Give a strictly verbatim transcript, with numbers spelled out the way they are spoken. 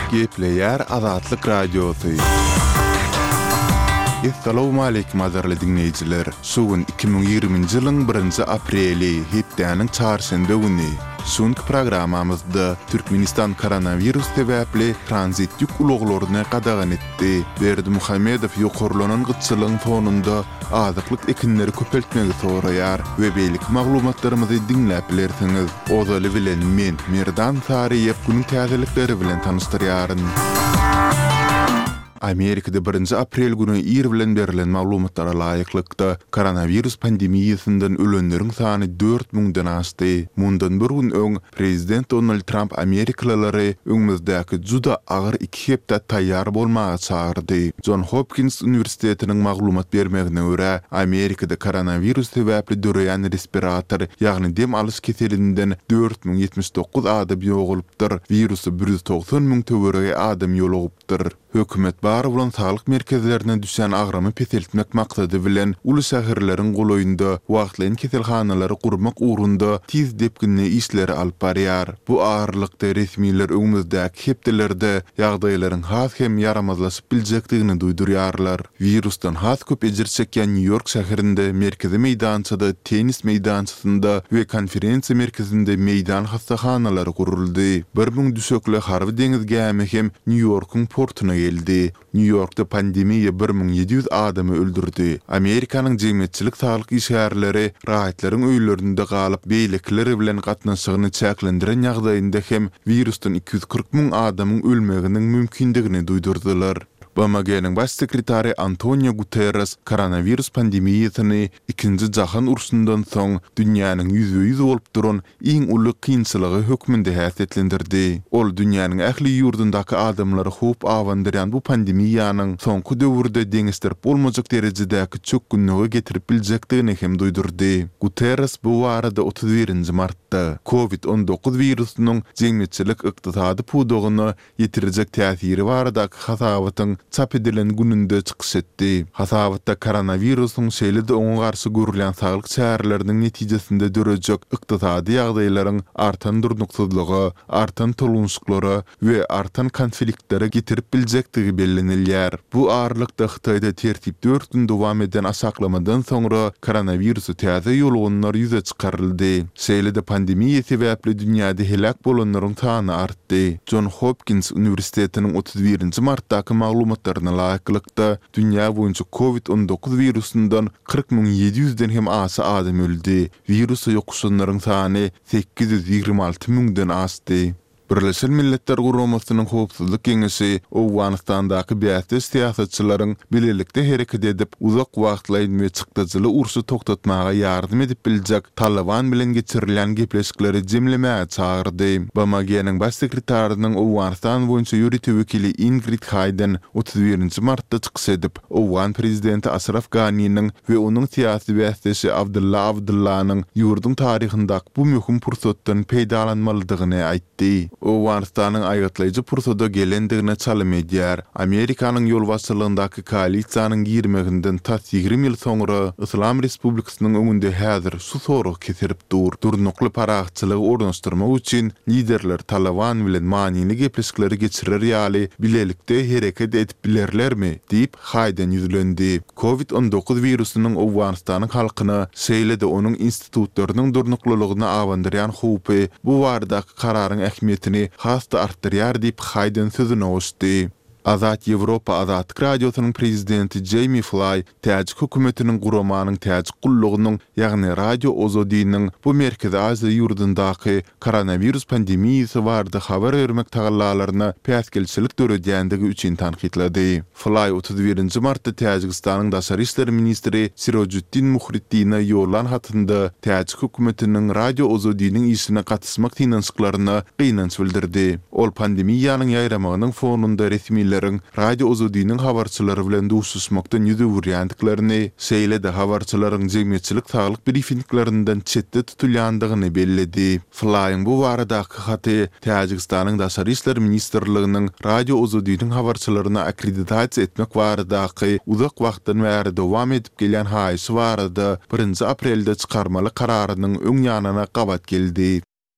Gepleyer Azatlyk Radiosu. Assalamu alaykum azarly dinleyijiler. Suwun iki bin ýygrimiňji ýylyň birinji apreli hepdeniň çarşembe güni Şonky programamyzda Türkmenistan koronavirus sebäpli transit ýük uluglaryny gadagan etdi. Berdi Muhammedow ýokurlanan gyçylygyň fonunda azatlyk ekinleri köpeltmegi soraýar we beýlik maglumatlarymyzy dinläp bilersiňiz. Ozaly bilen men Merdan Sariýew günüň täzelikleri bilen tanışdyrýaryn. Amerikada birinji aprel günü ýer bilen berilen maglumatlara laýyklykda koronavirus pandemiýasyndan ölenleriň sany dört miňden aşdy. Mundan bir gün öň prezident Donald Trump Amerikalylary öňümüzdäki juda agyr iki hepde taýýar bolmagy çağırdy. John Hopkins Üniversitetiniň maglumat bermegine görä, Amerikada koronavirus sebäpli döreýän respirator, ýagny dem alys keselinden dört miň ýetmiş dokuz adam ýogulypdyr. Virusy bir ýüz doksan miň töwerege adam ýolugypdyr. Hökümet bar bolan sağlyk merkezlerine düşen agramy peseltmek maksady bilen uly şäherleriň golaýynda wagtlyň keselhanalary gurmak uğrunda tiz depkinli işleri alyp barýar. Bu ağırlykda resmiler öňümüzdäki hepdelerde ýagdaýlaryň has hem yaramazlaşyp biljekdigini duýdurýarlar. Virusdan has köp ejir çekýän New York şäherinde merkezi meýdançada, tenis meýdançasynda we konferensiýa merkezinde meýdan hastahanalary guruldy. Bir miň düşekli harby deňiz gämi hem New Yorkyň portuna geldi. New York'ta pandemiýa bir miň ýedi ýüz adamy öldürdi. Amerikanyň jemgyýetçilik saglyk işgärleri rahatlaryň öýlerinde galyp beýlekleri bilen gatnaşygyny çäklendiren ýagdaýynda hem virusdan iki yüz kırk miň adamyň ölmeginiň mümkindigini duýdurdylar. B M G'niň baş sekretary Antonio Guterres koronavirus pandemiýasyny ikinji jahan uruşundan soň dünýäniň ýüze ýüz bolup duran iň uly kynçylygy hökmünde häsiýetlendirdi. Ol dünýäniň ähli ýurdundaky adamlary hop awandyrýan bu pandemiýanyň soňky döwürde deňizdirip bolmajak derejedäki çökgünlügi getirip biljekdigini hem duýdurdy. Guterres bu barada otuz birinji martda covid on dokuz virusynyň jemgyýetçilik ykdysady pudugyny ýetirjek täsiri baradaky hasabatyň çap edilen gününde çykyş etdi. Hasabatda koronavirusyň şeýlede oňa garşy görülen saglyk çäreleriniň netijesinde dörejek ykdysady ýagdaýlaryň artan durnuksuzlygy, artan tolunçlary we artan konfliktlere getirip biljekdigi bellenilýär. Bu ağırlykda Hytaýda tertip dört gün dowam eden asaklamadan soňra koronavirusy täze ýolgunlar ýüze çykaryldy. Şeýlede pandemiýa sebäpli dünýäde helak bolanlaryň sany artdy. John Hopkins Üniversitetiniň otuz birinji martdaky maglumatlaryna laýyklykda dünýä boýunça covid on dokuz virusundan kırk miň ýedi ýüzden hem aşy adam öldi. Virusy ýokuşanlaryň sany sekiz ýüz ýygrimi alty miňden aşdy. Birleşen Milletler Guramasynyň howpsuzlyk geňeşi Awganistandaky bäýti siýasatçylaryň bilelikde hereket edip uzak wagtlaýyn we çykdyjyly urusy toktatmaga ýardym edip biljek Taliban bilen geçirilen gepleşikleri jemlemäge çağırdy. B M G'niň baş sekretarinyň Awganistan boýunça ýöretim wekili Ingrid Hayden otuz birinji martda çykyş edip Awgan prezidenti Ashraf Ghani'niň we onuň siýasy bästesi Abdullah Abdullah'nyň ýurdun taryhyndaky bu möhüm pursatdan peýdalanmalydygyny aýtdy. Awganistanyň aýatlaýjy pursada gelendigine çalym edýär. Amerikanyň ýol başçylygyndaky koalisiýanyň girmeginden tas ýygrimi ýyl soňra Islam Respublikasynyň öňünde häzir şu soruq kesirip dur. Durnukly paraçylygy ornaşdyrmak üçin liderler Taliban bilen manily gepleşikleri geçirer ýaly bilelikde hereket edip bilerlermi diýip Hayden ýüzlendi. covid on dokuz virusynyň Awganistanyň halkyna şeýlede onuň institutlarynyň durnuklylygyna awandyrýan howpy bu baradaky kararyň ähmiýetini hasta artdyrýar diýip Hayden sözüne oşdy. Azat Ýewropa Azatlyk Radiosynyň prezidenti Jamie Fly täze hökümetiniň guramanyň täze gullugynyň ýagny radio ozodynyň bu merkezi Aziýa ýurdundaky koronavirus pandemiýasy barada habar bermek tagallalaryna päsgelçilik döredýändigi üçin tanqidlady. Fly otuz birinji martda Täjikistanyň daşary işler ministri Sirojuddin Muhriddin'e ýollan hatynda täze hökümetiniň radio ozodynyň işine gatnaşmak tinançyklaryna gynanç bildirdi. Ol pandemiýanyň ýaýramagynyň fonunda resmi radio ozodynyň habarçylary bilen duşuşmakdan ýüze wurýandyklarını, şeýlede habarçylaryň jemgyýetçilik saglyk briefinglerinden çetde tutulýandygyny belledi. Flyň bu baradaky haty Täjikistanyň daşary işler ministrliginiň radio ozodynyň habarçylaryna akkreditasiýa etmek baradaky uzak wagtdan bäri dowam edip gelýän haýsy barada birinji aprelde çykarmaly kararynyň öň ýanyna gabat geldi.